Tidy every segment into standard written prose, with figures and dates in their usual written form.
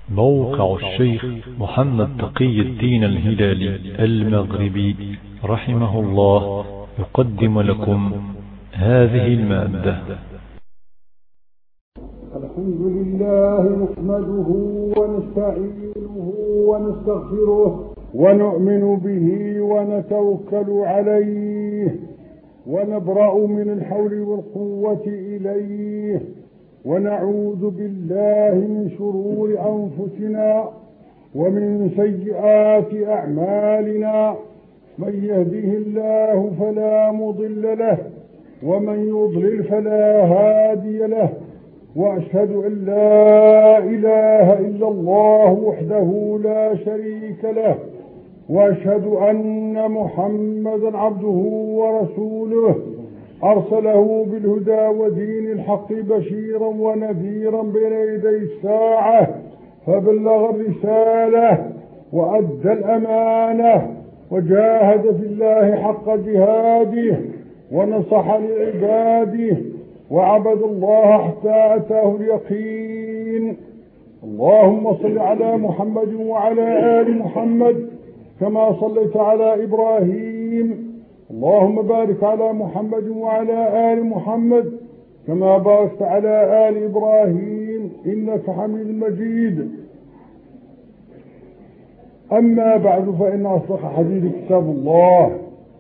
موقع الشيخ محمد تقي الدين الهلالي المغربي رحمه الله يقدم لكم هذه المادة. الحمد لله نحمده ونستعينه ونستغفره ونؤمن به ونتوكل عليه ونبرأ من الحول والقوة إليه ونعوذ بالله من شرور أنفسنا ومن سيئات أعمالنا، من يهده الله فلا مضل له ومن يضلل فلا هادي له، وأشهد أن لا إله إلا الله وحده لا شريك له، وأشهد أن محمدا عبده ورسوله أرسله بالهدى ودين الحق بشيرا ونذيرا بين يدي الساعة، فبلغ الرسالة وأدى الأمانة وجاهد في الله حق جهاده ونصح لعباده وعبد الله حتى أتاه اليقين. اللهم صل على محمد وعلى آل محمد كما صليت على إبراهيم، اللهم بارك على محمد وعلى آل محمد كما باركت على آل إبراهيم إنك حميد مجيد. أما بعد، فإن أصدق حديث كتاب الله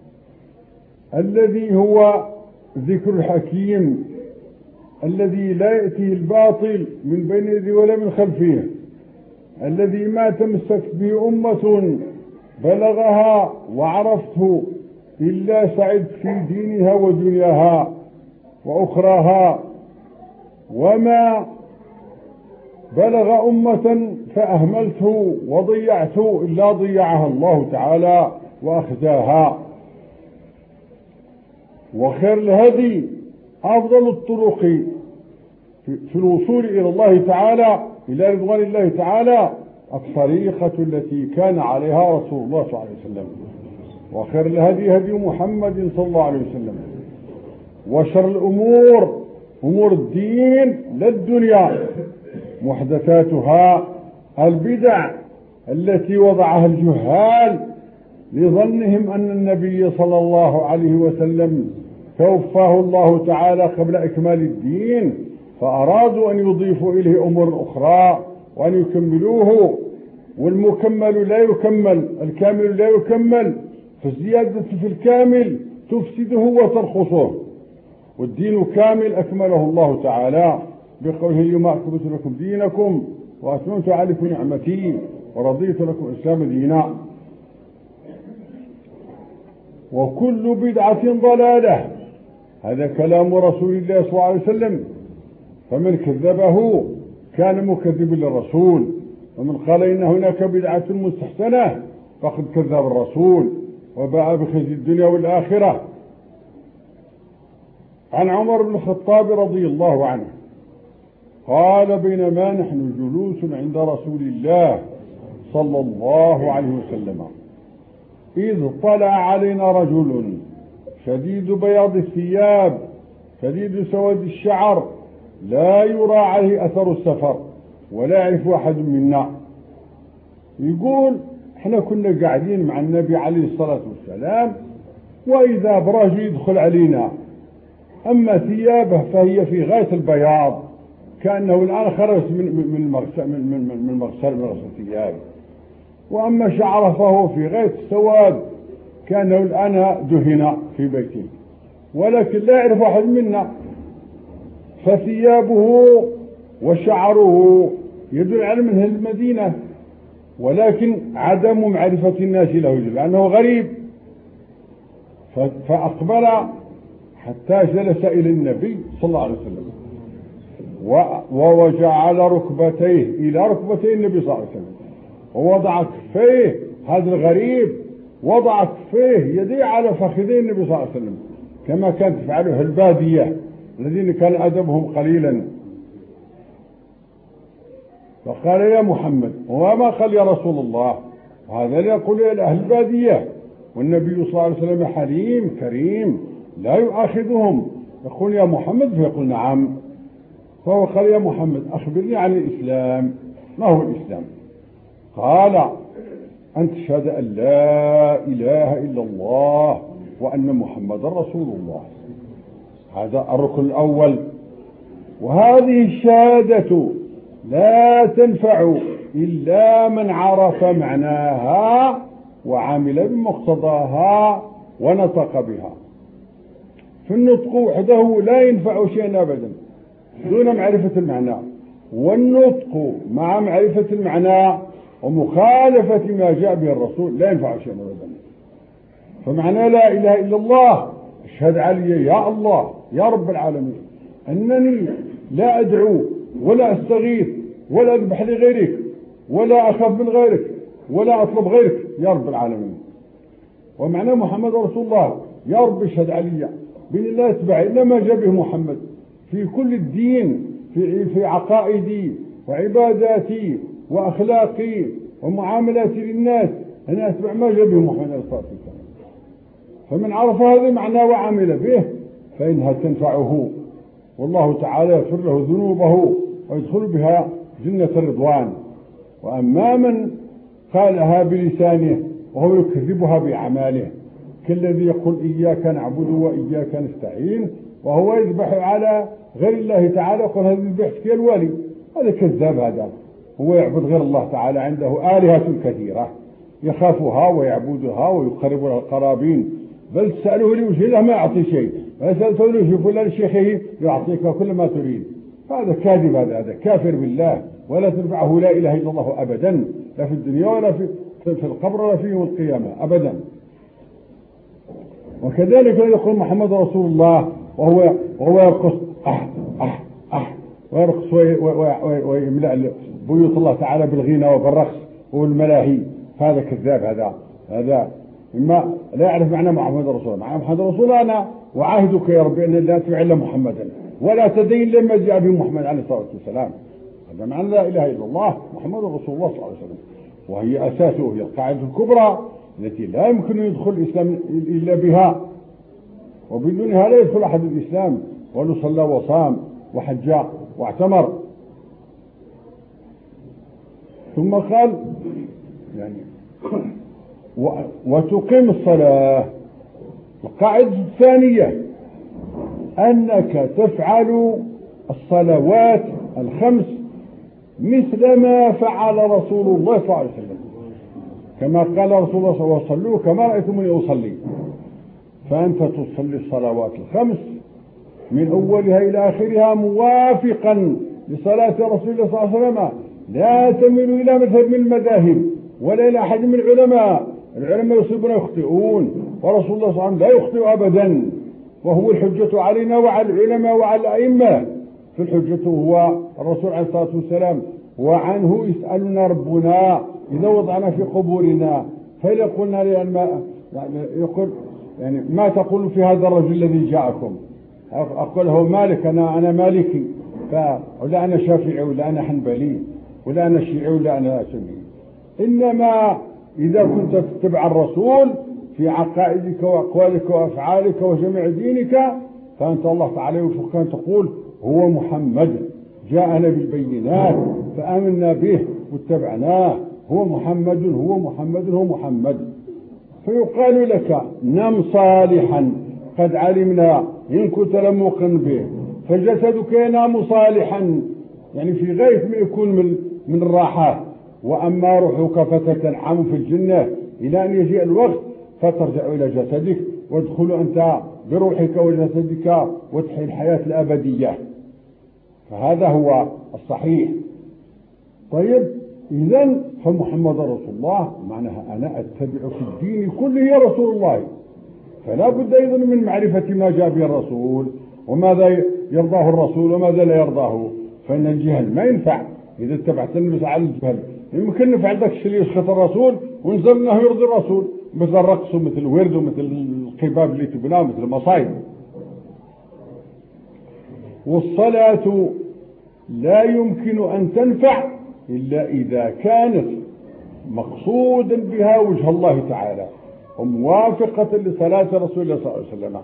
الذي هو ذكر الحكيم الذي لا يأتيه الباطل من بين يديه ولا من خلفه، الذي ما تمسك به أمة بلغها وعرفته إلا سعدت في دينها ودنياها وأخراها، وما بلغ أمة فأهملته وضيعته إلا ضيعها الله تعالى وأخزاها. وخير الهدي أفضل الطرق في الوصول إلى الله تعالى، إلى رضوان الله تعالى، الطريقة التي كان عليها رسول الله صلى الله عليه وسلم. وخير الهدي هدي محمد صلى الله عليه وسلم. وشر الأمور أمور الدين لا الدنيا محدثاتها، البدع التي وضعها الجهال لظنهم أن النبي صلى الله عليه وسلم توفاه الله تعالى قبل إكمال الدين، فأرادوا أن يضيفوا إليه أمور أخرى وأن يكملوه، والمكمل لا يكمل، الكامل لا يكمل، فالزيادة في الكامل تفسده وترخصه، والدين كامل أكمله الله تعالى بقوله اليوم أكملت لكم دينكم وأتممت عليكم نعمتي ورضيت لكم الإسلام دينا. وكل بدعة ضلالة، هذا كلام رسول الله صلى الله عليه وسلم، فمن كذبه كان مكذبا للرسول، ومن قال إن هناك بدعة مستحسنة فقد كذب الرسول وباء بخزي الدنيا والآخرة. عن عمر بن الخطاب رضي الله عنه قال: بينما نحن جلوس عند رسول الله صلى الله عليه وسلم إذ طلع علينا رجل شديد بياض الثياب شديد سواد الشعر لا يرى عليه أثر السفر ولا يعرف أحد منا. يقول: احنا كنا قاعدين مع النبي عليه الصلاة والسلام، وإذا برجل يدخل علينا، أما ثيابه فهي في غاية البياض كأنه الآن خرج من مغسل ثيابه، وأما شعره فهو في غاية السواد كأنه الآن دهن في بيته، ولكن لا يعرف أحد منا، فثيابه وشعره يدل على منه المدينة، ولكن عدم معرفة الناس له لأنه غريب. فأقبل حتى جلس إلى النبي صلى الله عليه وسلم ووجعل ركبتيه إلى ركبتي النبي صلى الله عليه وسلم، ووضع كفيه، هذا الغريب وضع كفيه يديه على فخذي النبي صلى الله عليه وسلم كما كانت تفعله البادية الذين كان أدبهم قليلا. فقال: يا محمد. وما قال يا رسول الله، وهذا لا يقول إلى أهل البادية، والنبي صلى الله عليه وسلم حليم كريم لا يؤاخذهم، يقول: يا محمد، فيقول: نعم. فهو قال: يا محمد أخبرني عن الإسلام. ما هو الإسلام؟ قال أن تشهد أن لا إله إلا الله وأن محمد رسول الله. هذا الركن الأول. وهذه الشهادة لا تنفع إلا من عرف معناها وعمل بمقتضاها ونطق بها. فالنطق وحده لا ينفع شيئا أبدا دون معرفة المعنى، والنطق مع معرفة المعنى ومخالفة ما جاء به الرسول لا ينفع شيئا أبدا. فمعنى لا إله إلا الله اشهد علي يا الله يا رب العالمين أنني لا أدعو ولا أستغيث ولا أذبح لغيرك ولا أخاف من غيرك ولا أطلب غيرك يا رب العالمين. ومعنى محمد رسول الله يا رب اشهد علي بأن لا أتبع إلا ما جاء به محمد في كل الدين، في عقائدي وعباداتي وأخلاقي ومعاملاتي للناس، أنا أتبع ما جاء به محمد صلى الله عليه وسلم. فمن عرف هذا المعنى وعمل به فإنها تنفعه، والله تعالى يغفر له ذنوبه ويدخل بها جنة الرضوان. وأما من قالها بلسانه وهو يكذبها بأعماله كالذي يقول إياك نعبد وإياك نستعين وهو يذبح على غير الله تعالى، يقول هذا ذبحت يا الولي، هذا كذاب. هذا هو يعبد غير الله تعالى، عنده آلهة كثيرة يخافها ويعبدها ويقرب لها القرابين، بل سأله لوجهه ما يعطي شيء، فسألته لوجه فلان شيخه يعطيك كل ما تريد. هذا كاذب، هذا كافر بالله، ولا تنفعه لا إله إلا الله أبدا، لا في الدنيا ولا في القبر ولا في يوم القيامة أبدا. وكذلك يقول محمد رسول الله وهو يرقص ويرقص ويملأ بيوت الله تعالى بالغنى وبالرقص والملاهي، هذا كذاب. هذا إما لا يعرف معنى محمد رسول الله. معنى محمد رسول الله أنا وعاهدك يا رب أن لا تتبع إلا محمدا ولا تدين لما جاء به محمد عليه الصلاة والسلام. هذا معنى لا إله إلا الله محمد رسول الله صلى الله عليه وسلم، وهي أساسه، هي القاعدة الكبرى التي لا يمكن يدخل الإسلام إلا بها، وبدونها لا يدخل أحد الإسلام، ولو صلى وصام وحج واعتمر. ثم قال يعني وتقيم الصلاة. القاعدة الثانية أنك تفعل الصلوات الخمس مثل ما فعل رسول الله صلى الله عليه وسلم، كما قال رسول الله صلى الله عليه وسلم صلوا كما رأيتموني أصلي. فأنت تصلي الصلوات الخمس من أولها إلى آخرها موافقا لصلاة رسول الله صلى الله عليه وسلم، لا تميل إلى مذهب من المذاهب ولا إلى أحد من العلماء يصيبون يخطئون، ورسول الله صلى الله عليه وسلم لا يخطئ أبدا، وهو الحجة علينا وعلى العلماء وعلى الأئمة. فالحجة هو الرسول عليه الصلاة والسلام، وعنه يسألنا ربنا إذا وضعنا في قبورنا فإذا قلنا يقول يعني ما تقول في هذا الرجل الذي جاءكم؟ أقول هو مالك، أنا مالكي، ولا أنا شافعي ولا أنا حنبلي ولا أنا شيعي ولا أنا سني. إنما إذا كنت تتبع الرسول في عقائدك وأقوالك وأفعالك وجميع دينك فأنت الله تعالى يوفقك أن تقول هو محمد جاءنا بالبينات فآمنا به واتبعناه، هو محمد هو محمد هو محمد. فيقال لك نم صالحا قد علمنا إن كنت لموقن به، فجسدك ينام صالحا يعني في غاية ما يكون من الراحة، وأما روحك فتتنعم في الجنة إلى أن يجيء الوقت فترجع إلى جسدك وادخل أنت بروحك وجسدك وتحيي الحياة الأبدية. فهذا هو الصحيح. طيب إذن فمحمد رسول الله معناها أنا أتبع في الدين كله يا رسول الله، فلا بد أيضا من معرفة ما جاء به الرسول وماذا يرضاه الرسول وماذا لا يرضاه. فإن الجهل ما ينفع إذا اتبعت الناس على الجهل. يمكن نفع عندك الشيء اللي يسخط الرسول ونزل أنه يرضي الرسول، مثل الرقص ومثل الورد ومثل القباب اللي تبناه مثل المصايب. والصلاة لا يمكن أن تنفع إلا إذا كانت مقصودا بها وجه الله تعالى وموافقة لصلاة رسول الله صلى الله عليه وسلم،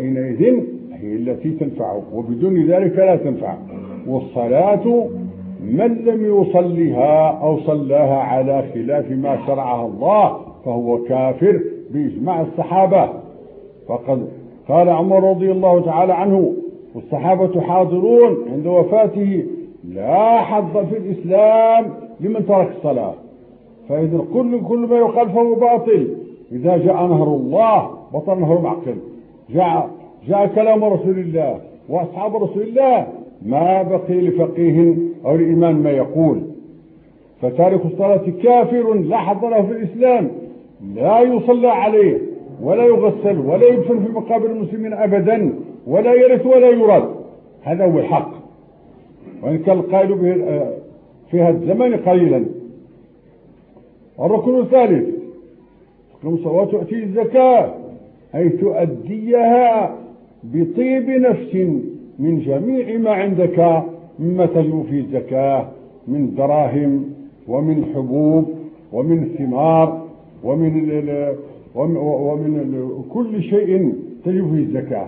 وحينئذ هي التي تنفع، وبدون ذلك لا تنفع. والصلاة من لم يصلها أو صلاها على خلاف ما شرعها الله فهو كافر بإجماع الصحابة. فقد قال عمر رضي الله تعالى عنه والصحابة حاضرون عند وفاته: لا حظ في الإسلام لمن ترك الصلاة. فإذا كل ما يقال فهو باطل. إذا جاء نهر الله بطل نهر معقل. جاء كلام رسول الله وأصحاب رسول الله ما بقي لفقيه أو لإمام ما يقول. فتارك الصلاة كافر لا حظ له في الإسلام، لا يصلى عليه ولا يغسل ولا يدفن في مقابر المسلمين أبدا، ولا يرث ولا يرد. هذا هو الحق، وإن كان القائل في هذا الزمان قليلا. الركن الثالث وتؤتي الزكاة، أي تؤديها بطيب نفس من جميع ما عندك مما تجب فيه الزكاة من دراهم ومن حبوب ومن ثمار ومن كل شيء تجب فيه الزكاة.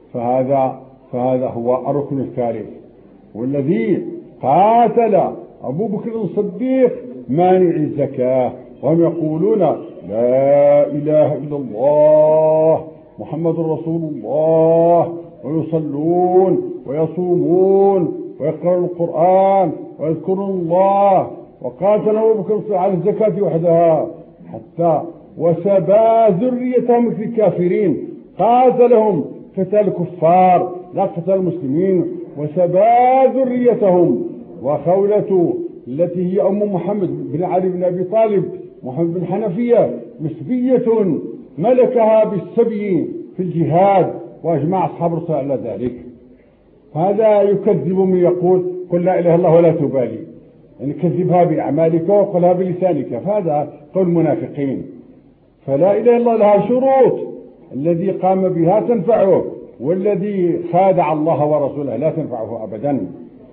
فهذا هو الركن الثالث، والذي قاتل أبو بكر الصديق مانع الزكاة، وهم يقولون: لا إله إلا الله محمد رسول الله، ويصلون ويصومون ويقرأون القرآن ويذكرون الله. وقاتل أبو بكر على الزكاة وحدها حتى وسبى ذريتهم مثل الكافرين. قاتلهم قتال الكفار لا قتال المسلمين، وسبى ذريتهم. وخولة التي هي أم محمد بن علي بن أبي طالب محمد بن حنفية مسبية ملكها بالسبي في الجهاد، وأجمع أصحاب الرسول على ذلك. هذا يكذب من يقول: قل لا إله إلا الله ولا تبالي، يعني كذبها بأعمالك وقلها بلسانك، فهذا قول المنافقين. فلا إله إلا الله لها شروط، الذي قام بها تنفعه، والذي خادع الله ورسوله لا تنفعه أبدا.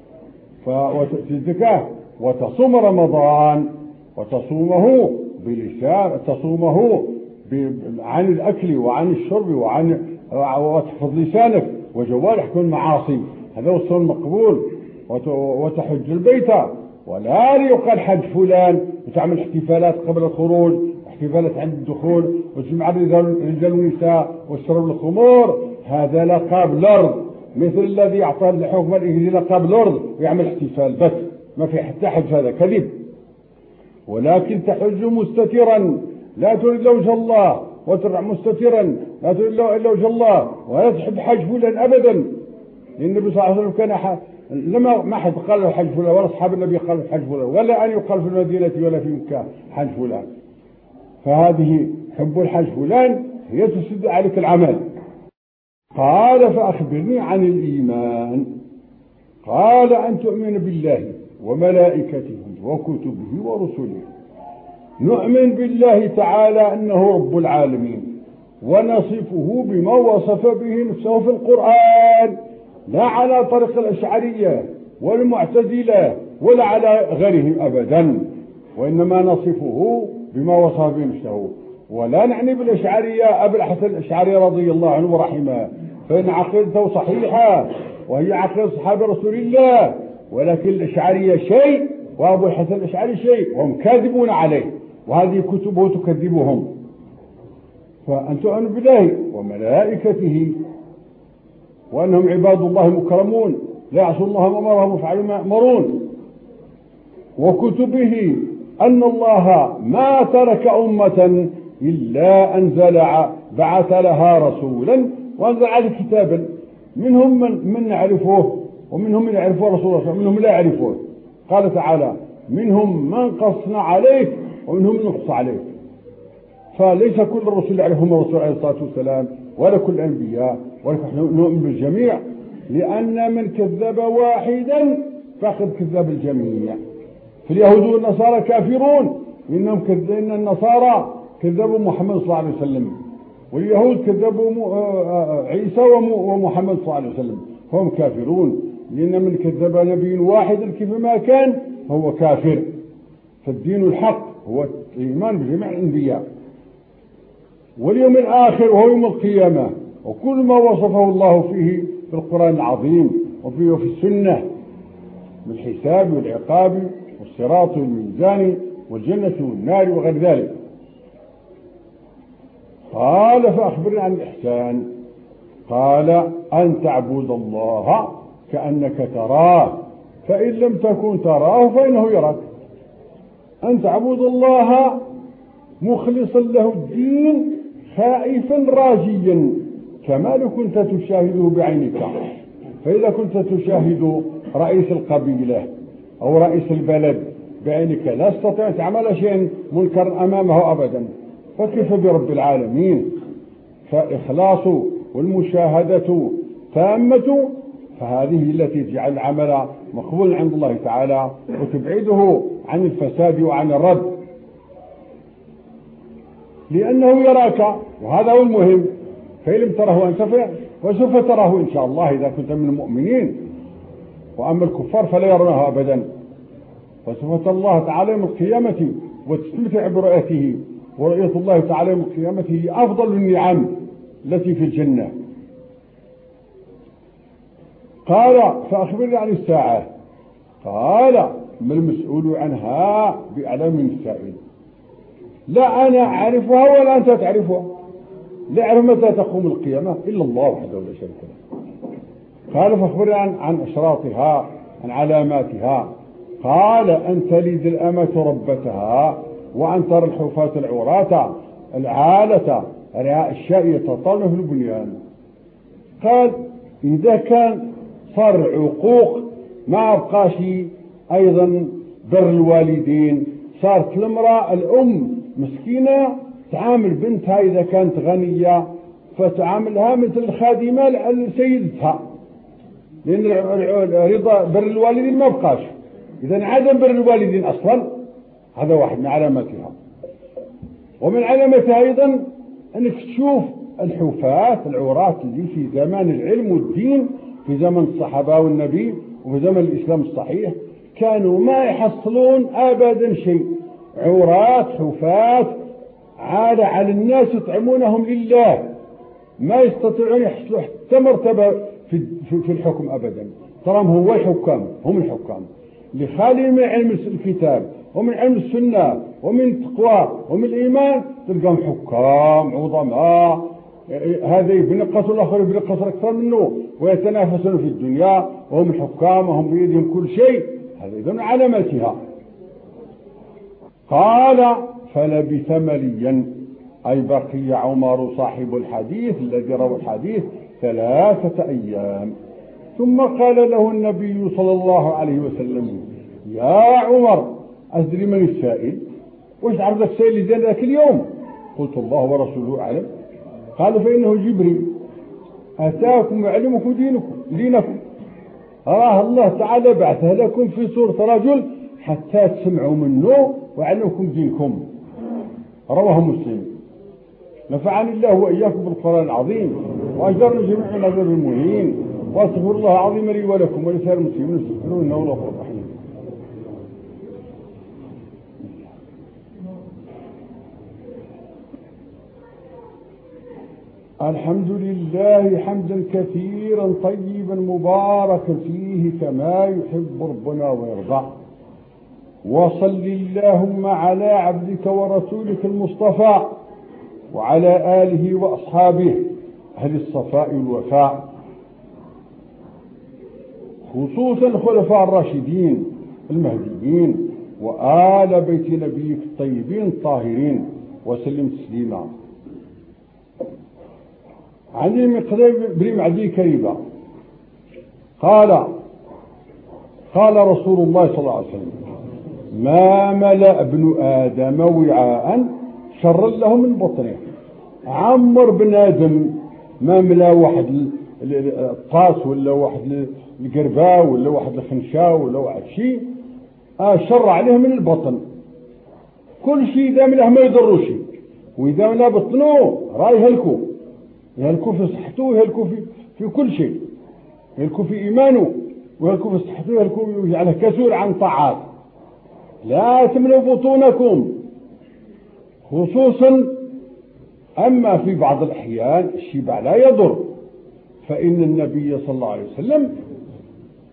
وتؤتي الزكاة وتصوم رمضان، وتصومه بلسان، تصومه عن الأكل وعن الشرب وتحفظ لسانك وجوارحك المعاصي، هذا هو الصوم المقبول. وتحج البيت، ولا يقال حج فلان وتعمل احتفالات قبل الخروج واحتفالات عند الدخول وتجمع الرجال والنساء وتشرب الخمور. هذا لقب لرد، مثل الذي يعطى الحكم الإنجليزي لقب لرد ويعمل احتفال بس، ما في حتى حج، هذا كذب. ولكن تحج مستترا لا تريد إلا وجه الله، وترجع مستترا لا تريد إلا وجه الله، ولا تحب حج فلان أبدا. لأن النبي صلى الله عليه وسلم كان لما ما حد قال له حج فلان، ولا أصحاب النبي قالوا حج فلان، ولا أن يقال في المدينة ولا في مكة حج فلان. فهذه حب الحج فلان هي تسد عليك العمل. قال: فأخبرني عن الإيمان. قال: أن تؤمن بالله وملائكته وكتبه ورسله. نؤمن بالله تعالى أنه رب العالمين، ونصفه بما وصف به نفسه في القرآن، لا على طريق الأشعرية والمعتزلة ولا على غيرهم أبدا، وإنما نصفه بما وصف به نفسه. ولا نعني بالأشعرية أبي الحسن الأشعري رضي الله عنه ورحمه، فإن عقيدته صحيحة وهي عقيدة صحابة رسول الله، ولكن الأشعرية شيء وأبو الحسن الأشعري شيء، وهم كاذبون عليه، وهذه كتبه تكذبهم. فأن تؤمن بالله وملائكته وأنهم عباد الله مكرمون لا يعصون الله ما أمرهم ويفعلون ما يأمرون. وكتبه أن الله ما ترك أمة إلا بعث لها رسولا وأنزل عليه كتابا، منهم من نعرفه ومنهم من يعرفه رسول الله ومنهم لا يعرفه. قال تعالى: منهم من قصنا عليك ومنهم من نقص عليك. فليس كل الرسل يعرفهم الرسول عليه الصلاة والسلام ولا كل الأنبياء، ولكن نؤمن بالجميع، لأن من كذب واحدا فقد كذب الجميع. فاليهود والنصارى كافرون، إن النصارى كذبوا محمد صلى الله عليه وسلم، واليهود كذبوا عيسى ومحمد صلى الله عليه وسلم، فهم كافرون. لأن من كذب نبي واحدا كيفما كان هو كافر. فالدين الحق هو الإيمان بجميع الأنبياء واليوم الآخر وهو يوم القيامة، وكل ما وصفه الله فيه في القرآن العظيم وفي السنة. من الحساب والعقاب والصراط والميزان والجنة والنار وغير ذلك. قال فأخبرني عن الإحسان. قال أن تعبد الله كأنك تراه فإن لم تكن تراه فإنه يراك. أن تعبد الله مخلصا له الدين خائفا راجيا كما لو كنت تشاهده بعينك. فإذا كنت تشاهد رئيس القبيلة أو رئيس البلد بعينك لا تستطيع أن تعمل شيئا منكر أمامه أبدا، فكيف برب العالمين؟ فإخلاص والمشاهدة تامة، فهذه التي تجعل العمل مقبول عند الله تعالى وتبعده عن الفساد وعن الرد، لأنه يراك وهذا هو المهم. فإن لم تره أنت وسوف تراه إن شاء الله إذا كنت من المؤمنين. وأما الكفار فلا يرونه أبدا، فسوف ترى الله تعالى يوم القيامة وتستمتع برؤيته، ورؤية الله تعالى يوم القيامة هي أفضل النعم التي في الجنة. قال فأخبرني عن الساعة. قال ما المسؤول عنها بأعلم من السائل. لا أنا أعرفها ولا أنت تعرفها، لا يعرف متى تقوم القيامة إلا الله وحده لا شريك له. قال فأخبرني عن أشراطها، عن علاماتها. قال أن تلد الأمة ربتها، وأن ترى الحفاة العراة العالة رعاء الشاء يتطاولون في البنيان. قال إذا كان صار عقوق ما أبقاش أيضا بر الوالدين، صارت المرأة الأم مسكينة تعامل بنتها إذا كانت غنية فتعاملها مثل الخادمة لسيدتها، لأن رضا بر الوالدين ما بقاش. إذا عدم بر الوالدين أصلا هذا واحد من علاماتها. ومن علاماتها أيضا أنك تشوف الحفاة العراة اللي في زمان العلم والدين، في زمن الصحابة والنبي وفي زمن الإسلام الصحيح، كانوا ما يحصلون أبدا شيء، عراة حفاة عالة على الناس يطعمونهم لله، ما يستطيعون يحصلوا حتى مرتبة في الحكم أبدا. تراهم هو الحكام، هم الحكام لخالي من علم الكتاب ومن علم السنة ومن التقوى ومن الإيمان، تلقاهم حكام عظماء، هذا يبنقص والآخر يبنقص أكثر منه ويتنافسون في الدنيا وهم الحكام وهم بيدهم كل شيء. هذا إذن علاماتها. قال فلبث مليا، أي بقي عمر صاحب الحديث الذي روى الحديث 3 أيام. ثم قال له النبي صلى الله عليه وسلم يا عمر أدري من السائل؟ وش عرضك السائل لزين ذاك اليوم؟ قلت الله ورسوله أعلم. قال فإنه جبريل أتاكم وعلمكم دينكم، أراه الله تعالى بعثه لكم في صورة رجل حتى تسمعوا منه وعلمكم دينكم. رواه مسلم. نفعني الله وإياكم بالقرآن العظيم وأجرنا جميع العذاب المهين، وأستغفر الله العظيم لي ولكم ولسائر المسلمين استغفروه إنه غفور رحيم. الحمد لله حمدا كثيرا طيبا مباركا فيه كما يحب ربنا ويرضى. وصل اللهم على عبدك ورسولك المصطفى وعلى آله وأصحابه أهل الصفاء والوفاء، خصوصا الخلفاء الراشدين المهديين وآل بيت نبيك الطيبين الطاهرين، وسلم تسليما. عن المقدام بن معدي كريبة قال رسول الله صلى الله عليه وسلم ما ملأ ابن آدم وعاء شر له من بطنه. عمر بن آدم ما ملا واحد الطاس ولا واحد القرباء ولا واحد الخنشاء ولا واحد شيء شر عليه من البطن. كل شيء إذا ملاه ما يضره شيء، وإذا ملا بطنه راه يهلكوا في صحته ويهلكوا في كل شيء، يهلكوا في إيمانه ويهلكوا في صحته ويهلكوا يجعله كسول عن طاعات. لا تملوا بطونكم خصوصا. أما في بعض الأحيان الشبع لا يضر، فإن النبي صلى الله عليه وسلم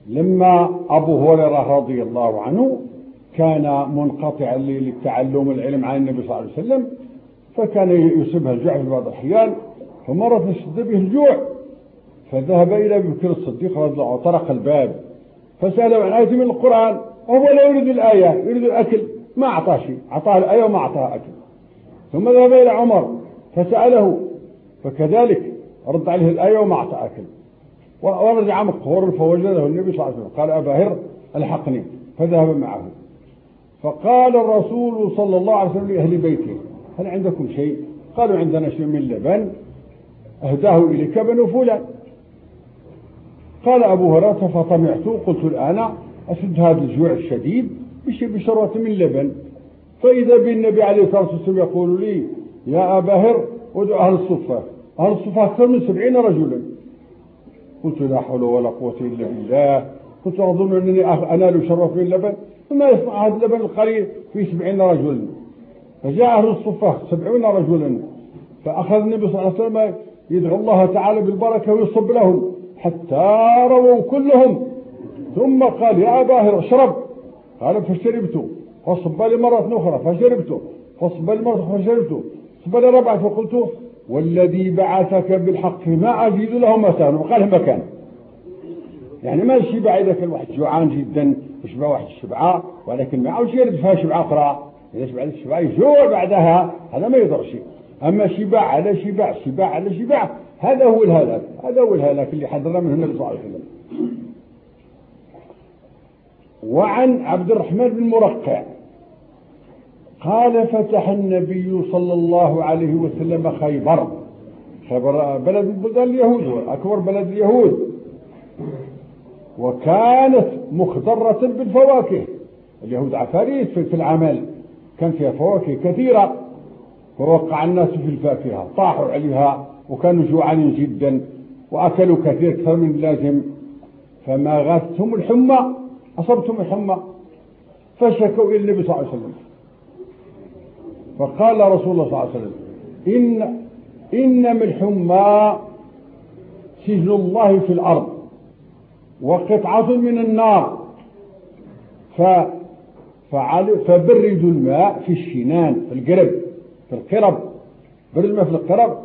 لما أبو هريرة رضي الله عنه كان منقطعا للتعلم العلم عن النبي صلى الله عليه وسلم، فكان يصيبها الجوع في بعض الأحيان، فمرة اشتد به الجوع فذهب إلى أبي بكر الصديق رضي الله عنه وطرق الباب فسأله عن آية من القرآن، وهو لا يريد الآية، يريد الأكل، ما أعطاه شيء، أعطاه الآية وما أعطاه أكل. ثم ذهب إلى عمر فسأله فكذلك رد عليه الآية وما أعطاه أكل. ورجع مقهور فوجده النبي صلى الله عليه وسلم قال أبا هر ألحقني، فذهب معه. فقال الرسول صلى الله عليه وسلم لأهل بيته هل عندكم شيء؟ قالوا عندنا شيء من لبن أهداه إليك بنو فلان. قال أبو هريرة فطمعت قلت الآن أسد هذا الجوع الشديد بشروة من لبن، فإذا بالنبي عليه الصلاة والسلام يقول لي يا أبا هر ادعو أهل الصفة، أهل الصفة أكثر من 70 رجلا. قلت لا حول ولا قوة إلا بالله، كنت أظن أنني أنال شرف من اللبن، ثم يصنع هذا اللبن القليل في 70 رجلا. فجاء أهل الصفة 70 رجلا، فأخذ النبي صلى الله عليه وسلم يدعو الله تعالى بالبركة ويصب لهم حتى رووا كلهم، ثم قال يا أبا هر اشرب، قال فشربت، فصب لي مرة أخرى فشربت، فصب لي مرة أخرى فشربت، صب لي ربعة، فقلت والذي بعثك بالحق ما أجد له مكان، وقال مكان، يعني ما الشبع إذا كان واحد جوعان جدا يشبع واحد الشبعة، ولكن ما عاوش يرد فيها شبعة أخرى، إذا شبع الشبعة يجوع بعدها هذا ما يضر شيء. أما شبع على شبع، شبع على شبع، هذا هو الهلاك، هذا هو الهلاك اللي حذرنا منه النبي صلى الله عليه وسلم. وعن عبد الرحمن بن مرقع قال فتح النبي صلى الله عليه وسلم خيبر. خيبر بلد من بلدان اليهود، أكبر بلد اليهود، وكانت مخضرة بالفواكه، اليهود عفاريت في العمل، كان فيها فواكه كثيرة، فوقع الناس في الفاكهة طاحوا عليها وكانوا جوعانين جدا وأكلوا كثير أكثر من اللازم، فما غاثتهم الحمى، أصبتهم الحمى، فشكوا إلى النبي صلى الله عليه وسلم. فقال رسول الله صلى الله عليه وسلم إنما الحمى سجن الله في الأرض وقطعة من النار، فبردوا الماء في الشنان، في القرب، في القرب، بردوا الماء في القرب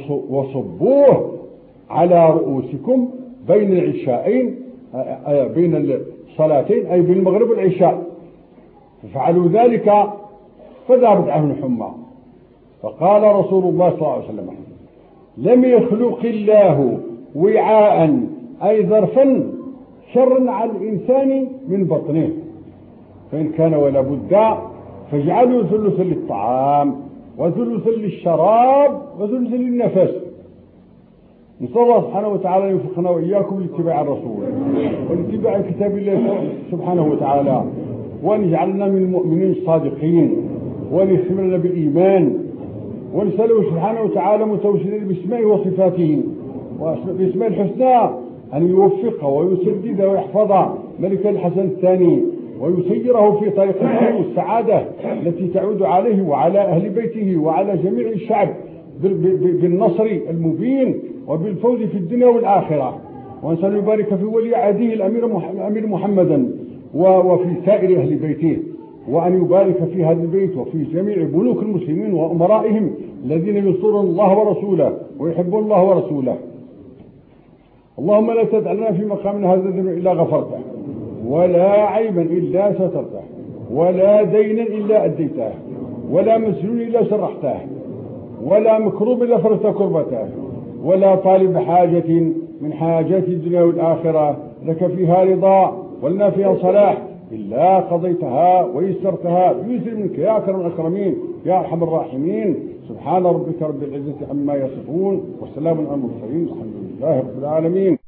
وصبوه على رؤوسكم بين العشاءين، بين الصلاتين، أي بين المغرب والعشاء، ففعلوا ذلك فذهبت عنهم الحمى. فقال رسول الله صلى الله عليه وسلم لم يخلق الله وعاء أي ظرفا شرا على الإنسان من بطنه، فإن كان ولا بد فاجعلوا ثلثا للطعام وثلثا للشراب وثلثا للنفس. نسأل الله سبحانه وتعالى أن يوفقنا وإياكم لاتباع الرسول ولاتباع كتاب الله سبحانه وتعالى، وأن يجعلنا من المؤمنين الصادقين، وأن يختمنا بالإيمان، ونسأله سبحانه وتعالى متوسلين باسمائه وصفاته باسماء الحسنى أن يوفق ويسدد ويحفظ ملك الحسن الثاني ويسيره في طريق الخير والسعادة التي تعود عليه وعلى أهل بيته وعلى جميع الشعب بالنصر المبين وبالفوز في الدنيا والآخرة. ونسأل يبارك في ولي عهده الأمير محمدا وفي سائر أهل بيته، وأن يبارك في هذا البيت وفي جميع ملوك المسلمين وأمرائهم الذين ينصرون الله ورسوله ويحبون الله ورسوله. اللهم لا تدع لنا في مقامنا هذا ذنبا إلا غفرته، ولا عيبا إلا سترته، ولا دينا إلا أديته، ولا مسجون إلا شرحته، ولا مكروب إلا فرجت كربته، ولا طالب حاجة من حاجات الدنيا والآخرة لك فيها رضا ولنا فيها صلاح إلا قضيتها ويسرتها بيسر منك يا أكرم الأكرمين يا أرحم الراحمين. سبحان ربك رب العزة عما يصفون وسلام على المرسلين والحمد لله رب العالمين.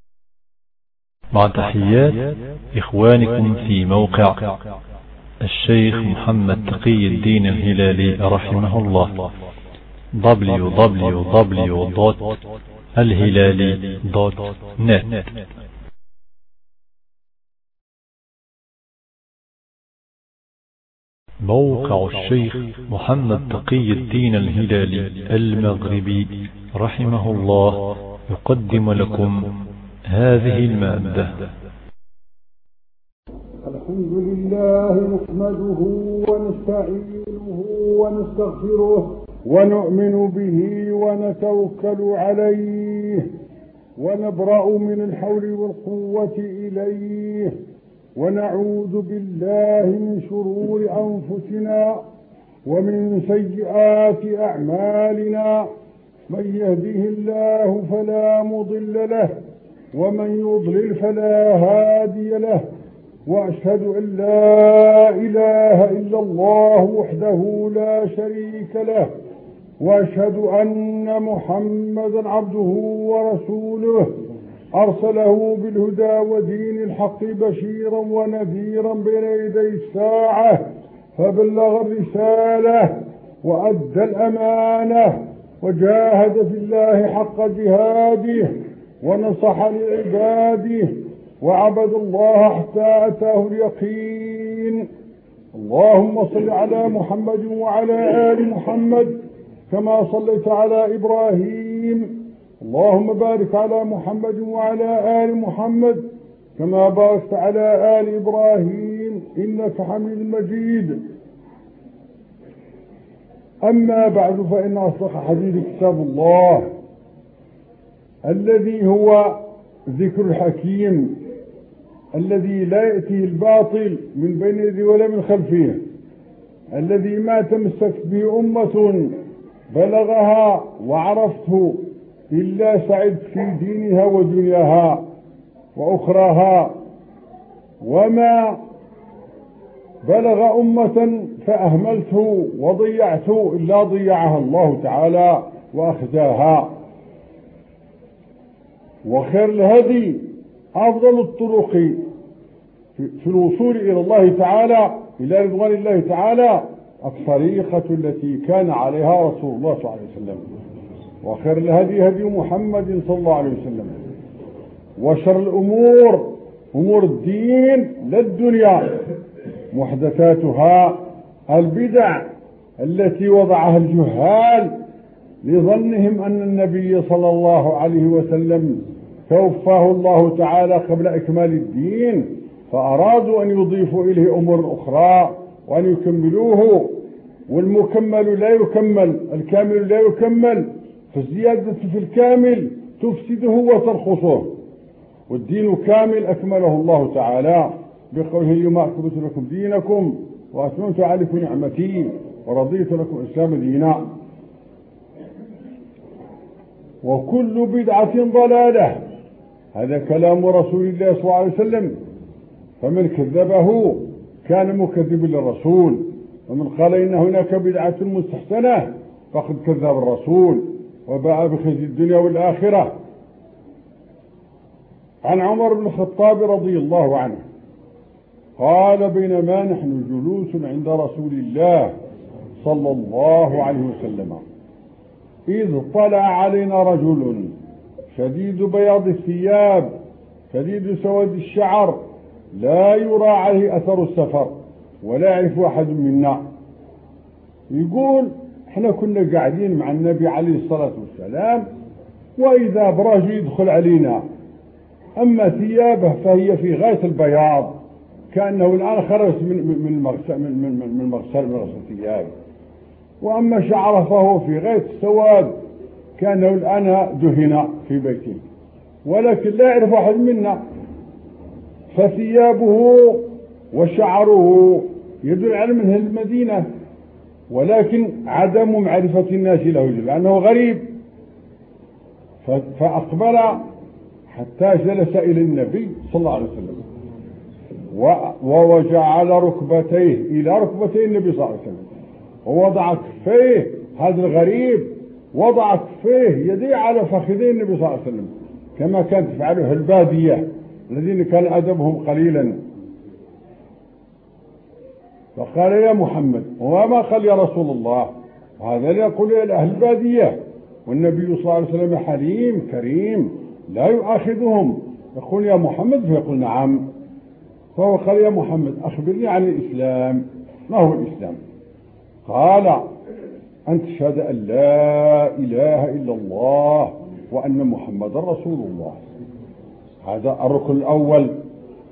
مع تحيات إخوانكم في موقع الشيخ محمد تقي الدين الهلالي رحمه الله www.الهلالي.net. موقع الشيخ محمد تقي الدين الهلالي المغربي رحمه الله يقدم لكم هذه المادة. الحمد لله نحمده ونستعينه ونستغفره ونؤمن به ونتوكل عليه ونبرأ من الحول والقوة إليه ونعوذ بالله من شرور أنفسنا ومن سيئات أعمالنا من يهده الله فلا مضل له ومن يضلل فلا هادي له وأشهد أن لا إله إلا الله وحده لا شريك له وأشهد أن محمدا عبده ورسوله أرسله بالهدى ودين الحق بشيرا ونذيرا بين يدي الساعة فبلغ الرسالة وأدى الأمانة وجاهد في الله حق جهاده ونصح لعباده وعبد الله حتى أتاه اليقين. اللهم صل على محمد وعلى آل محمد كما صليت على إبراهيم. اللهم بارك على محمد وعلى آل محمد كما باركت على آل إبراهيم إنك حميد مجيد. أما بعد فإن أصدق حديث كتاب الله الذي هو ذكر الحكيم الذي لا يأتيه الباطل من بين يديه ولا من خلفه، الذي ما تمسك به أمة بلغها وعرفته إلا سعدت في دينها ودنياها وأخراها، وما بلغ أمة فأهملته وضيعته إلا ضيعها الله تعالى وأخزاها. وخير الهدي أفضل الطرق في الوصول إلى الله تعالى إلى رضوان الله تعالى الطريقة التي كان عليها رسول الله صلى الله عليه وسلم. وخير الهدي هدي محمد صلى الله عليه وسلم. وشر الأمور أمور الدين لا الدنيا محدثاتها البدع التي وضعها الجهال لظنهم أن النبي صلى الله عليه وسلم توفاه الله تعالى قبل إكمال الدين، فأرادوا أن يضيفوا إليه أمور أخرى وأن يكملوه، والمكمل لا يكمل، الكامل لا يكمل، فالزيادة في الكامل تفسده وترخصه، والدين كامل أكمله الله تعالى بقوله اليوم أكملت لكم دينكم وأتممت عليكم نعمتي ورضيت لكم الإسلام دينا. وكل بدعة ضلالة، هذا كلام رسول الله صلى الله عليه وسلم، فمن كذبه كان مكذب للرسول، ومن قال إن هناك بدعة مستحسنة فقد كذب الرسول وباع بخزي الدنيا والآخرة. عن عمر بن الخطاب رضي الله عنه قال بينما نحن جلوس عند رسول الله صلى الله عليه وسلم إذ طلع علينا رجل شديد بياض الثياب شديد سواد الشعر لا يرى عليه أثر السفر ولا يعرف أحد منا. يقول احنا كنا قاعدين مع النبي عليه الصلاة والسلام وإذا برجل يدخل علينا، أما ثيابه فهي في غاية البياض كأنه الآن خرج من مغسل الثياب، وأما شعره فهو في غاية السواد كأنه الآن دهن في بيته، ولكن لا يعرف أحد منا، فثيابه وشعره يدل على منه المدينة، ولكن عدم معرفة الناس له لأنه غريب. فأقبل حتى جلس إلى النبي صلى الله عليه وسلم ووجعل ركبتيه إلى ركبتي النبي صلى الله عليه وسلم، ووضع كفيه، هذا الغريب وضع كفيه يديه على فخذي النبي صلى الله عليه وسلم كما كانت تفعله البادية الذين كان أدبهم قليلا. فقال يا محمد، وما قال يا رسول الله، وهذا لا يقول إلى أهل البادية، والنبي صلى الله عليه وسلم حليم كريم لا يؤاخذهم، يقول يا محمد فيقول نعم. فهو قال يا محمد أخبرني عن الإسلام، ما هو الإسلام؟ قال أن تشهد أن لا إله إلا الله وأن محمد رسول الله، هذا الركن الأول.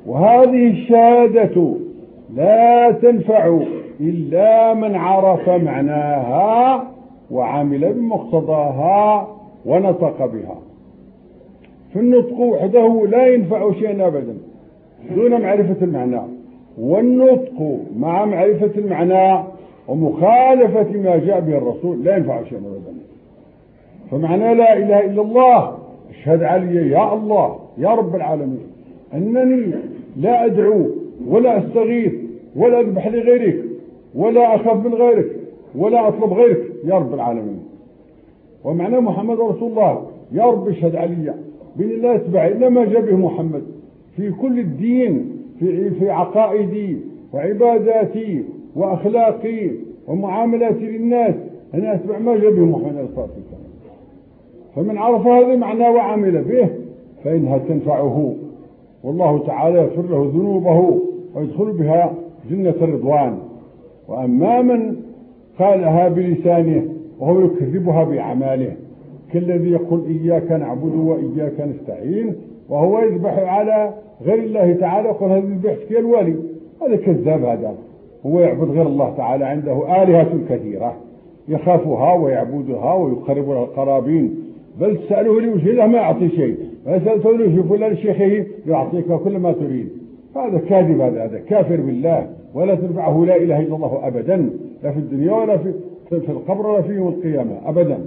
وهذه الشهادة لا تنفع إلا من عرف معناها وعمل بمقتضاها ونطق بها. فالنطق وحده لا ينفع شيئا أبدا دون معرفة المعنى، والنطق مع معرفة المعنى ومخالفة ما جاء به الرسول لا ينفع شيئا أبدا. فمعنى لا إله إلا الله اشهد علي يا الله يا رب العالمين أنني لا أدعو ولا أستغيث ولا أذبح لغيرك ولا أخاف من غيرك ولا أطلب غيرك يا رب العالمين. ومعنى محمد رسول الله يا رب اشهد علي بأن لا أتبع إلا ما جاء به محمد في كل الدين، في عقائدي وعباداتي وأخلاقي ومعاملاتي للناس، أنا أتبع ما جاء به محمد صلى الله عليه وسلم. فمن عرف هذا المعنى وعمل به فإنها تنفعه، والله تعالى يغفر له ذنوبه ويدخل بها جنة الرضوان. وأما من قالها بلسانه وهو يكذبها بأعماله كالذي يقول إياك نعبد وإياك نستعين وهو يذبح على غير الله تعالى يقول هذا ذبحت الولي، هذا كذاب. هذا هو يعبد غير الله تعالى، عنده آلهة كثيرة يخافها ويعبدها ويقرب لها القرابين، بل تسأله لوجه الله ما يعطي شيء، وسألته لوجه فلان شيخه يعطيك كل ما تريد. هذا كاذب، هذا كافر بالله، ولا تنفعه لا إله إلا الله أبدا، لا في الدنيا ولا في القبر ولا في يوم القيامة أبدا.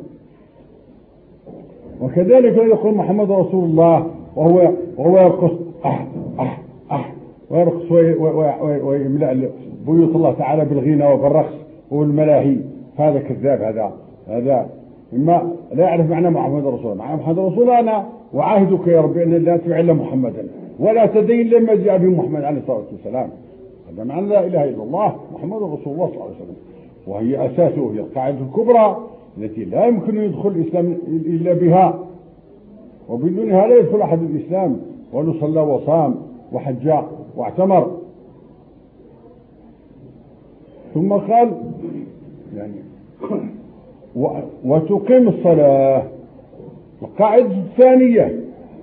وكذلك يقول محمد رسول الله وهو يرقص ويرقص ويملأ بيوت الله تعالى بالغنى وبالرقص والملاهي، هذا كذاب. هذا إما لا يعرف معنى محمد رسول الله. معنى محمد رسول الله أنا وعاهدك يا رب أن لا تتبع إلا محمدا ولا تدين لما جاء به محمد عليه الصلاة والسلام. هذا معنى لا إله إلا الله محمد رسول الله صلى الله عليه وسلم، وهي أساسه، هي القاعدة الكبرى التي لا يمكن أن يدخل الإسلام إلا بها، وبدونها لا يدخل أحد الإسلام ولو صلى وصام وحج واعتمر. ثم قال يعني وتقيم الصلاة. القاعدة الثانية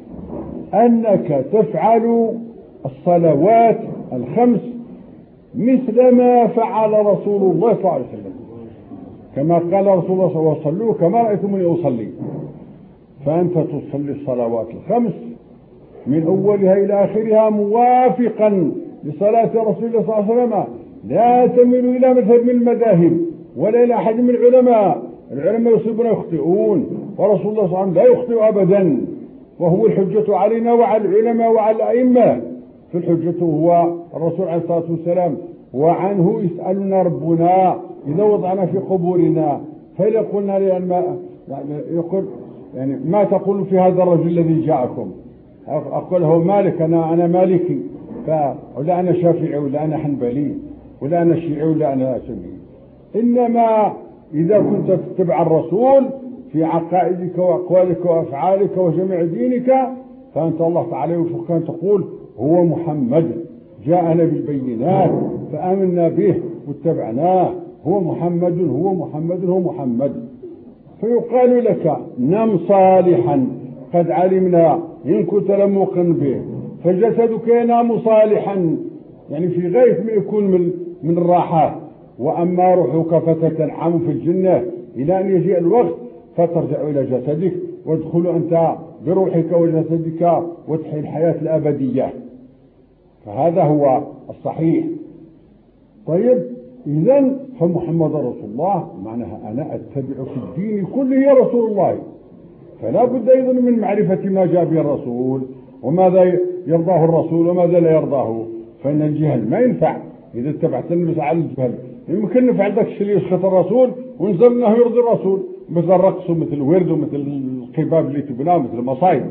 أنك تفعل الصلوات الخمس مثل ما فعل رسول الله صلى الله عليه وسلم، كما قال رسول الله صلى الله عليه وسلم كما رأيتموني أصلي. فأنت تصلي الصلوات الخمس من أولها إلى آخرها موافقا لصلاة رسول الله صلى الله عليه وسلم، لا تميل إلى مذهب من المذاهب ولا إلى أحد من العلماء يصيبون ويخطئون، ورسول الله صلى الله عليه وسلم لا يخطئ أبدا، وهو الحجة علينا وعلى العلماء وعلى الأئمة. فالحجة هو الرسول عليه الصلاة والسلام، وعنه يسألنا ربنا إذا وضعنا في قبورنا فإذا قلنا يقول يعني ما تقول في هذا الرجل الذي جاءكم؟ أقول هو مالك، أنا مالكي، ولا أنا شافعي ولا أنا حنبلي ولا أنا شيعي ولا أنا سني. إنما إذا كنت تتبع الرسول في عقائدك وأقوالك وأفعالك وجميع دينك فأنت الله تعالى يوفقك أن تقول هو محمد جاءنا بالبينات فآمنا به واتبعناه، هو محمد هو محمد هو محمد. فيقال لك نم صالحا قد علمنا إن كنت لموقن به، فجسدك ينام صالحا يعني في غاية ما يكون من الراحات، وأما روحك فتتنعم في الجنة إلى أن يجيء الوقت فترجع إلى جسدك وادخل أنت بروحك وجسدك وتحيي الحياة الأبدية. فهذا هو الصحيح. طيب إذن فمحمد رسول الله معناها أنا أتبع في الدين كله يا رسول الله، فلا بد أيضا من معرفة ما جاء به الرسول وماذا يرضاه الرسول وماذا لا يرضاه. فإن الجهل ما ينفع إذا اتبعت الناس على الجهل. يمكن نفعل ذاك الشيء اللي يسخط الرسول ونزلناه يرضي الرسول، مثل الرقص ومثل الورد ومثل القباب اللي تبناه مثل المصايب.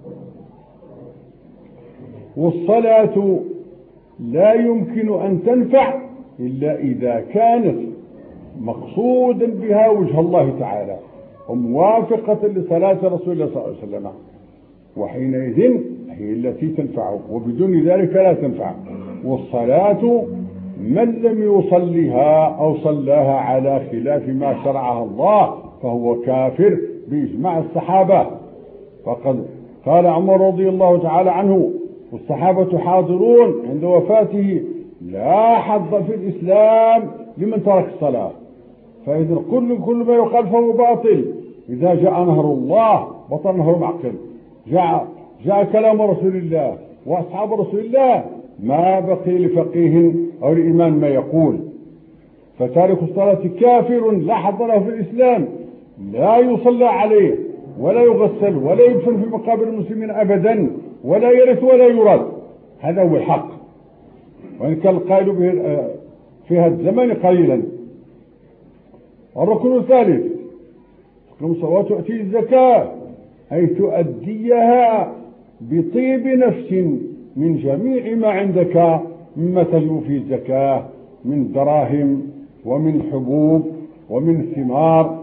والصلاة لا يمكن أن تنفع إلا إذا كانت مقصودا بها وجه الله تعالى وموافقة لصلاة رسول الله صلى الله عليه وسلم، وحينئذ هي التي تنفع، وبدون ذلك لا تنفع. والصلاة من لم يصلها أو صلاها على خلاف ما شرعها الله فهو كافر بإجماع الصحابة. فقد قال عمر رضي الله تعالى عنه والصحابة حاضرون عند وفاته، لا حظ في الإسلام لمن ترك الصلاة. فإذا كل ما يقال فهو باطل. إذا جاء نهر الله بطل نهر معقل. جاء كلام رسول الله وأصحاب رسول الله، ما بقي لفقيه أو لإمام ما يقول. فتارك الصلاة كافر لا حظ له في الإسلام، لا يصلى عليه ولا يغسل ولا يدفن في مقابر المسلمين أبدا، ولا يرث ولا يرد. هذا هو الحق، وإن كان القائل به في هذا الزمان قليلا. الركن الثالث وتؤتي الزكاة، أي تؤديها بطيب نفس من جميع ما عندك مما تجب فيه الزكاة من دراهم ومن حبوب ومن ثمار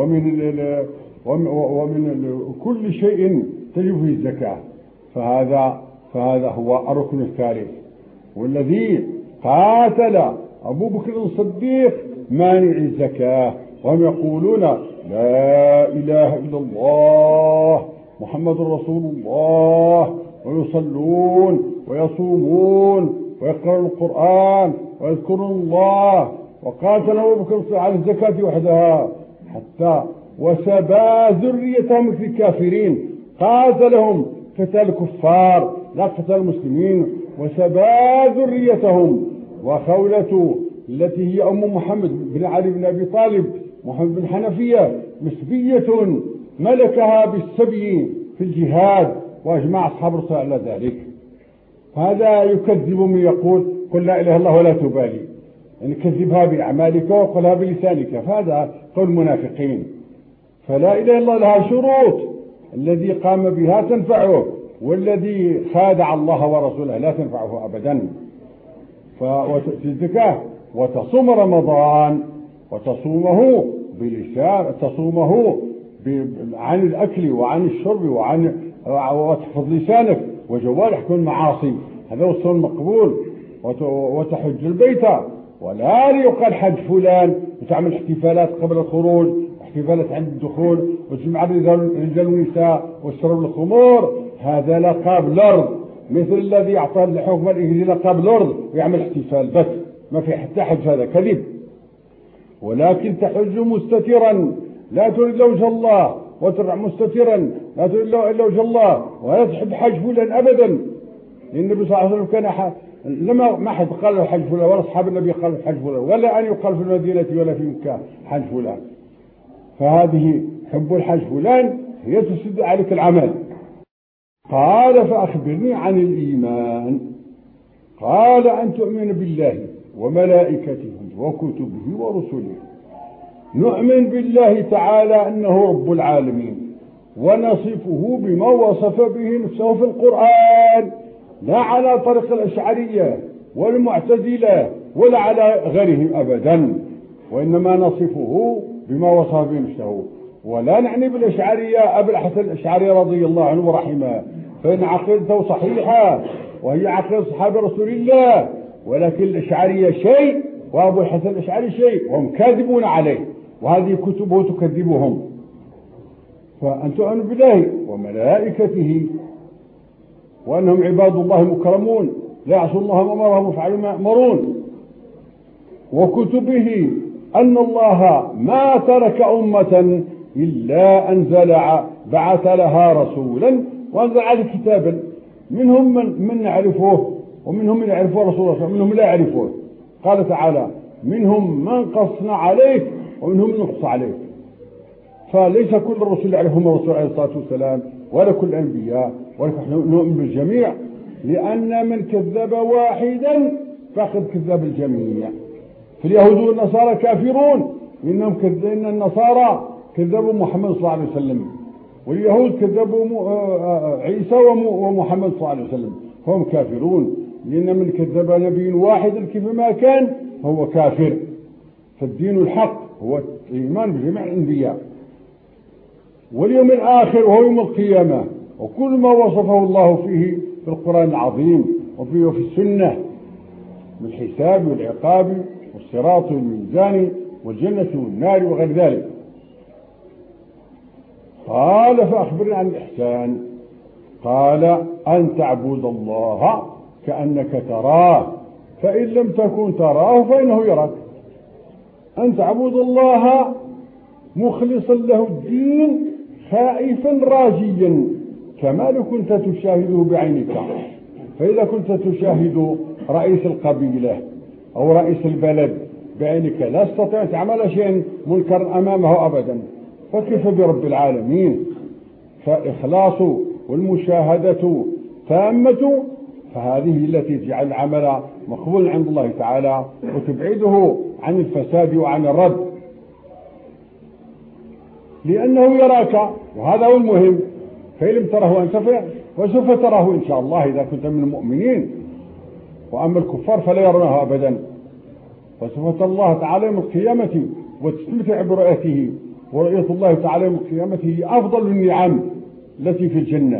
ومن كل شيء تجب فيه الزكاة. فهذا هو الركن الثالث، والذي قاتل أبو بكر الصديق مانع الزكاة، وهم يقولون لا إله إلا الله محمد رسول الله، ويصلون ويصومون ويقرأون القرآن ويذكرون الله. وقاتل أبو بكر الصديق على الزكاة وحدها حتى وسبى ذريتهم مثل الكافرين، قاتلهم قتال كفار لا قتال مسلمين، وسبى ذريتهم. وخولة التي هي أم محمد بن علي بن أبي طالب محمد بن حنفية مسبية ملكها بالسبي في الجهاد، وأجمع أصحاب الرسول على ذلك. هذا يكذب من يقول قل لا إله إلا الله ولا تبالي، يعني كذبها بأعمالك وقلها بلسانك، فهذا قول المنافقين. فلا إله إلا الله لها شروط، الذي قام بها تنفعه، والذي خادع الله ورسوله لا تنفعه أبدا. وتؤتي الزكاة وتصوم رمضان، وتصومه بلسان، تصومه عن الأكل وعن الشرب وتحفظ لسانك وجوارحك من المعاصي، هذا هو الصوم المقبول. وتحج البيت، ولا يقال حج فلان وتعمل احتفالات قبل الخروج واحتفالات عند الدخول وتجمع الرجال والنساء وتشرب الخمور، هذا لقب لرد، مثل الذي يعطى الحكم الإنجليزي لقب لرد ويعمل احتفال بس، ما في حتى حج، هذا كذب. ولكن تحج مستترا لا تريد إلا وجه الله، وترع مستترا لا تريد إلا وجه الله، ولا تحب حج فلان أبدا، لأن النبي صلى الله عليه وسلم كان لما ما حد قال له حج فلان، ولا أصحاب النبي قالوا حج فلان، ولا أن يقال في المدينة ولا في مكة حج فلان. فهذه حب الحج فلان هي تسد عليك العمل. قال فأخبرني عن الإيمان. قال أن تؤمن بالله وملائكته وكتبه ورسله. نؤمن بالله تعالى أنه رب العالمين، ونصفه بما وصف به نفسه في القرآن، لا على طريق الأشعرية والمعتزلة ولا على غيرهم أبدا، وإنما نصفه بما وصف به نفسه. ولا نعني بالأشعرية أبو الحسن الأشعري رضي الله عنه ورحمه، فإن عقيدته صحيحة وهي عقيدة صحابة رسول الله، ولكن الأشعرية شيء وأبو الحسن الأشعري شيء، وهم كاذبون عليه، وهذه كتبه تكذبهم. فأن تؤمن بالله وملائكته وأنهم عباد الله مكرمون لا يعصون الله ما أمرهم ويفعلون ما يأمرون. وكتبه أن الله ما ترك أمة إلا بعث لها رسولا وأنزل عليه كتابا، منهم من يعرفوه ومنهم من يعرفوه رسول الله، ومنهم لا يعرفوه. قال تعالى منهم من قصنا عليك ومنهم من نقص عليك. فليس كل الرسل يعرفهم الرسول عليه الصلاة والسلام ولا كل الأنبياء، ولكن نؤمن بالجميع، لأن من كذب واحدا فقد كذب الجميع. فاليهود والنصارى كافرون، إن النصارى كذبوا محمد صلى الله عليه وسلم، واليهود كذبوا عيسى ومحمد صلى الله عليه وسلم، فهم كافرون، لأن من كذب نبي واحد كيفما كان هو كافر. فالدين الحق هو الإيمان بجميع الأنبياء واليوم الآخر وهو يوم القيامة، وكل ما وصفه الله فيه في القرآن العظيم وفي السنة من الحساب والعقاب والصراط والميزان والجنة والنار وغير ذلك. قال فأخبرنا عن الإحسان. قال أن تعبد الله كأنك تراه فإن لم تكن تراه فإنه يراك. أن تعبد الله مخلصا له الدين خائفا راجيا كما لو كنت تشاهده بعينك. فإذا كنت تشاهد رئيس القبيلة أو رئيس البلد بعينك لا تستطيع أن تعمل شيئا منكرا أمامه أبدا، فكيف برب العالمين؟ فإخلاص والمشاهدة تامة، فهذه التي تجعل العمل مقبول عند الله تعالى وتبعده عن الفساد وعن الرد، لأنه يراك وهذا هو المهم. فإن لم تره أنت وسوف تراه إن شاء الله إذا كنت من المؤمنين، وأما الكفار فلا يرونه أبدا. فسوف ترى الله تعالى يوم القيامة وتستمتع برؤيته، ورؤية الله تعالى يوم القيامة هي أفضل النعم التي في الجنة.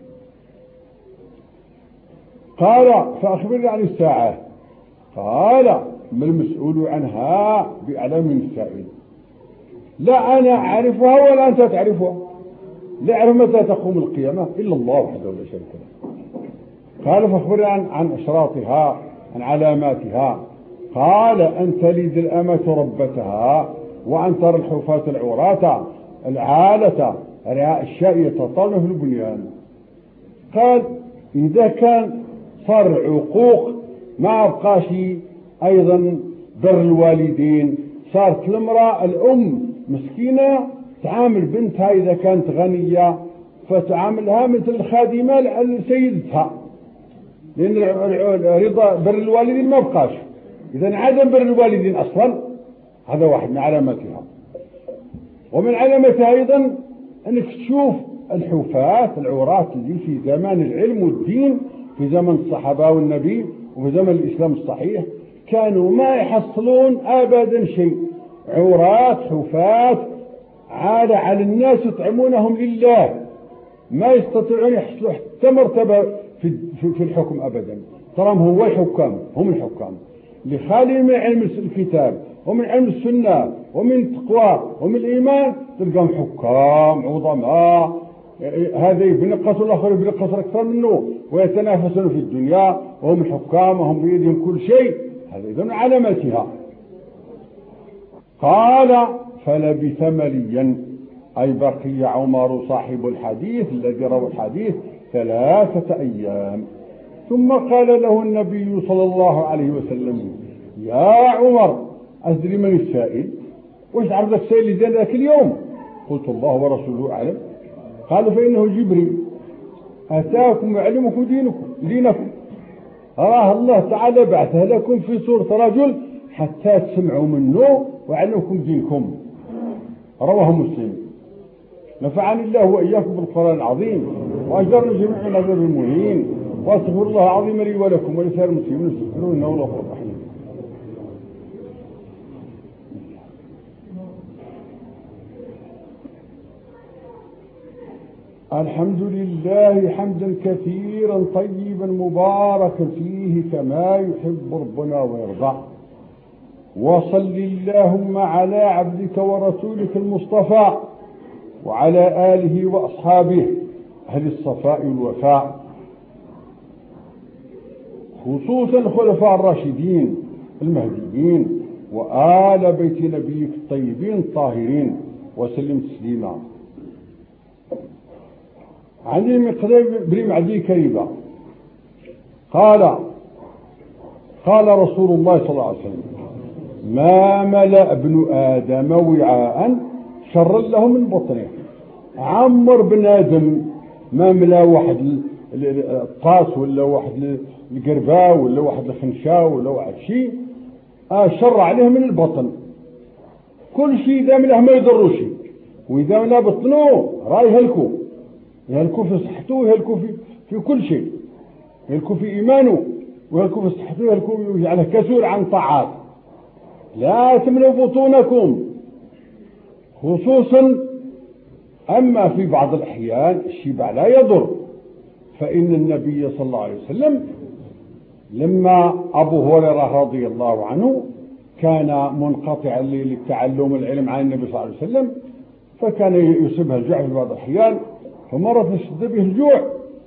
قال فأخبرني عن الساعة. قال ما المسؤول عنها بأعلم من السائل. لا أنا أعرفها ولا أنت تعرفها، لا أعرف متى تقوم القيامة إلا الله وحده لا شريك له. قال فأخبرني عن أشراطها، عن علاماتها. قال أن تلد الأمة ربتها، وأن ترى الحفاة العراة العالة رعاء الشاء يتطاولون في البنيان. قال إذا كان صار عقوق ما أبقاش أيضا بر الوالدين، صارت المرأة الأم مسكينة تعامل بنتها إذا كانت غنية فتعاملها مثل الخادمة لسيدتها، لأن رضا بر الوالدين ما بقاش. إذا عدم بر الوالدين أصلا هذا واحد من علاماتها. ومن علاماتها أيضا أنك تشوف الحفاة العراة اللي في زمان العلم والدين، في زمن الصحابة والنبي وفي زمن الإسلام الصحيح، كانوا ما يحصلون أبدا شيء، عراة حفاة عالة على الناس يطعمونهم لله، ما يستطيعون يحصلوا حتى مرتبة في الحكم أبدا. تراهم هو الحكام، هم الحكام لخالي من علم الكتاب ومن علم السنة ومن التقوى ومن الإيمان، تلقاهم حكام عظماء، هذا يبنقص والآخر يبنقص أكثر منه، ويتنافسون في الدنيا وهم الحكام وهم بيدهم كل شيء. هذا إذن علاماتها. قال فلبث مليا، أي بقي عمر صاحب الحديث الذي روى الحديث 3 أيام. ثم قال له النبي صلى الله عليه وسلم يا عمر أدري من السائل؟ وش عرضك السائل ذاك اليوم؟ قلت الله ورسوله أعلم. قال فإنه جبريل أتاكم يعلمكم دينكم، أراه الله تعالى بعثه لكم في صورة رجل حتى تسمعوا منه ويعلمكم دينكم. رواه مسلم. نفعني الله وإياكم بالقرآن العظيم وأجرنا جميعا من عذاب المهين، وأستغفر الله العظيم لي ولكم ولسائر المسلمين استغفروه إنه هو الغفور الرحيم. الحمد لله حمدا كثيرا طيبا مباركا فيه كما يحب ربنا ويرضى. وصل اللهم على عبدك ورسولك المصطفى وعلى آله وأصحابه أهل الصفاء والوفاء، خصوصا الخلفاء الراشدين المهديين وآل بيت نبيك الطيبين الطاهرين، وسلم تسليما. عن المقدام بن معدي كريبة قال رسول الله صلى الله عليه وسلم ما ملأ ابن آدم وعاء شرا له من بطنه. عمر بن آدم ما ملا واحد الطاس ولا واحد القرباء ولا واحد الخنشاء ولا واحد شيء شر عليه من البطن. كل شيء إذا ملاه ما يضره شيء، وإذا ملا بطنه راه يهلكوا في صحته ويهلكوا في كل شيء، يهلكوا في إيمانه ويهلكوا في صحته ويهلكوا يجعله كسول عن طاعات. لا تملوا بطونكم خصوصا. أما في بعض الأحيان الشبع لا يضر، فإن النبي صلى الله عليه وسلم لما أبو هريرة رضي الله عنه كان منقطعا للتعلم العلم عن النبي صلى الله عليه وسلم، فكان يصيبها الجوع في بعض الأحيان، فمرة اشتد به الجوع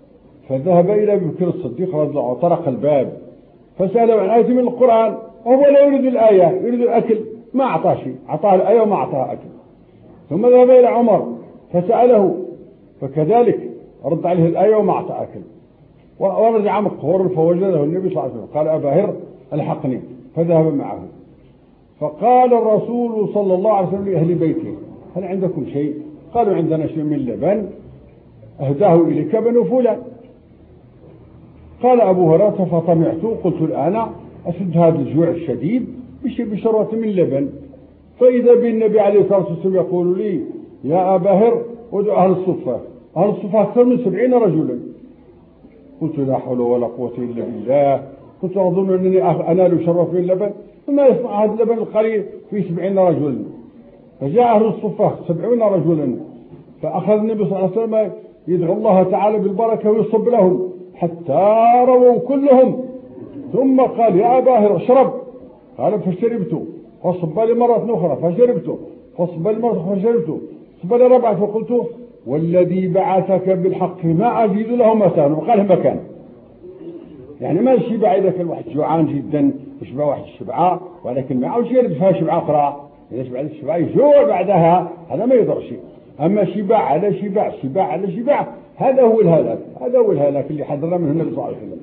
فذهب إلى أبي بكر الصديق رضي الله عنه وطرق الباب فسأله عن آية من القرآن وهو لا يريد الآية، يريد الأكل، ما أعطاه شيء، أعطاه الآية وما أعطاه أكل. ثم ذهب إلى عمر فسأله فكذلك رد عليه الآية وما أعطاه أكل. ورجع مقهور فوجده النبي صلى الله عليه وسلم قال أبا هر الحقني، فذهب معه. فقال الرسول صلى الله عليه وسلم لأهل بيته هل عندكم شيء؟ قالوا عندنا شيء من لبن أهداه إليك بنو فلان. قال أبو هريرة فطمعت قلت الآن أسد هذا الجوع الشديد بشروة من لبن، فإذا بالنبي عليه الصلاة والسلام يقول لي يا أبا هر ادعو أهل الصفة. أهل الصفة أكثر من 70 رجلا. قلت لا حول ولا قوة إلا بالله، كنت أظن أنني أنال شرف من اللبن، فما يصنع هذا اللبن القليل في 70 رجلا. فجاء أهل الصفة 70 رجلا، فأخذ النبي صلى الله عليه وسلم يدعو الله تعالى بالبركة ويصب لهم حتى رووا كلهم، ثم قال يا أبا هر اشرب. قال فشربت، فصب لي مرة أخرى فشربت، فصب لي مرة أخرى فشربت، صب لي رابعة فقلت والذي بعثك بالحق ما أزيد له مكان. وقال مكان يعني ما شبع إذا كان واحد جوعان جدا يشبع واحد الشبعة، ولكن ما عاوش يرد فيها شبعة أخرى. إذا شبع الشبعة يجوع بعدها هذا ما يضر شيء. أما شبع على شبع، شبع على شبع، هذا هو الهلاك، هذا هو الهلاك اللي حذر منه النبي صلى الله عليه وسلم.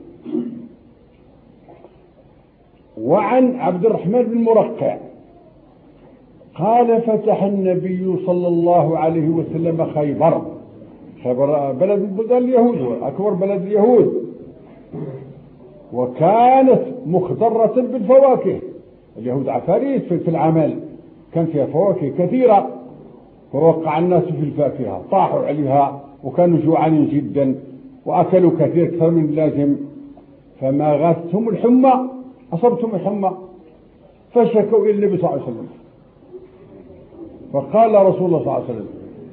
وعن عبد الرحمن بن مرقع قال فتح النبي صلى الله عليه وسلم خيبر. خيبر بلد من بلدان اليهود، أكبر بلد اليهود، وكانت مخضرة بالفواكه. اليهود عفاريت في العمل، كان فيها فواكه كثيرة، فوقع الناس في الفاكهة طاحوا عليها وكانوا جوعانين جدا وأكلوا كثير أكثر من اللازم، فما غاثتهم الحمى، أصبتهم الحمى فشكوا إلى النبي صلى الله عليه وسلم. فقال رسول الله صلى الله عليه وسلم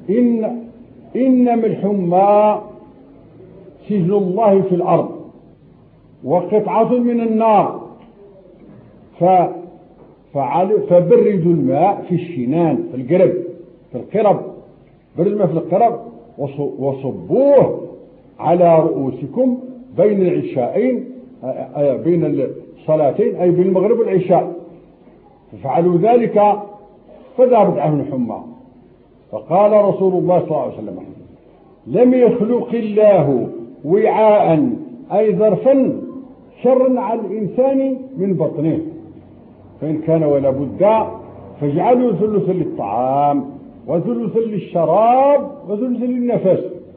إنما الحمى سجن الله في الأرض وقطعة من النار، فبردوا الماء في الشنان، في القرب، في القرب، بردوا الماء في القرب وصبوه على رؤوسكم بين العشاءين، بين الصلاتين، أي بين المغرب والعشاء. ففعلوا ذلك فذهبت عنهم الحمى. فقال رسول الله صلى الله عليه وسلم لم يخلق الله وعاء أي ظرفا شرا على الإنسان من بطنه، فإن كان ولا بد فاجعلوا ثلثا للطعام وثلثا للشراب وثلثا للنفس.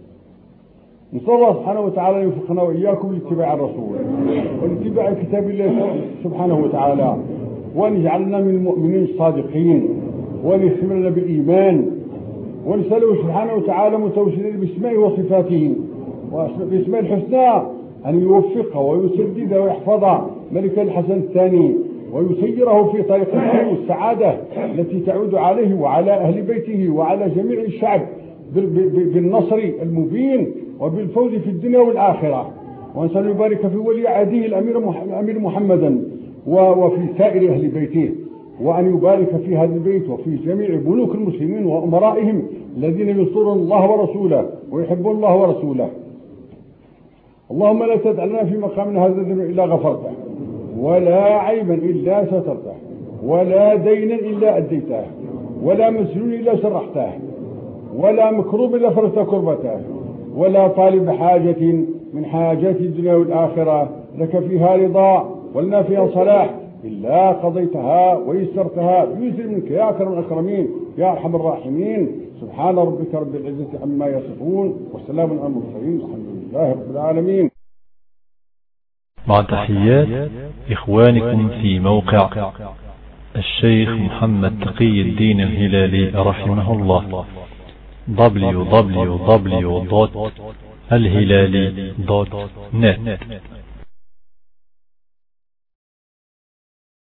نسأل الله سبحانه وتعالى يوفقنا وإياكم لاتباع الرسول ولاتباع كتاب الله سبحانه وتعالى، وأن يجعلنا من المؤمنين الصادقين، وأن يختمنا بالإيمان، ونسأله سبحانه وتعالى متوسلين باسمائه وصفاته باسماء الحسنى أن يوفق ويسدد ويحفظ ملك الحسن الثاني ويسيره في طريق الخير والسعادة التي تعود عليه وعلى أهل بيته وعلى جميع الشعب بالنصر المبين وبالفوز في الدنيا والآخرة. ونسأل يبارك في ولي عهده الأمير محمدا وفي سائر أهل بيته، وأن يبارك في هذا البيت وفي جميع بنوك المسلمين وأمرائهم الذين ينصرون الله ورسوله ويحبون الله ورسوله. اللهم لا تدع لنا في مقامنا هذا ذنبا إلا غفرته، ولا عيبا إلا سترته، ولا دينا إلا أديته، ولا مسلول إلا شرحته، ولا مكروب إلا فرجت كربته، ولا طالب حاجة من حاجات الدنيا والآخرة لك فيها رضا ولنا فيها صلاح إلا قضيتها ويسرتها بيسر منك يا أكرم الأكرمين يا أرحم الراحمين. سبحان ربك رب العزة عما يصفون وسلام على المرسلين والحمد لله رب العالمين. مع تحيات إخوانكم في موقع الشيخ محمد تقي الدين الهلالي رحمه الله www.الهلالي.net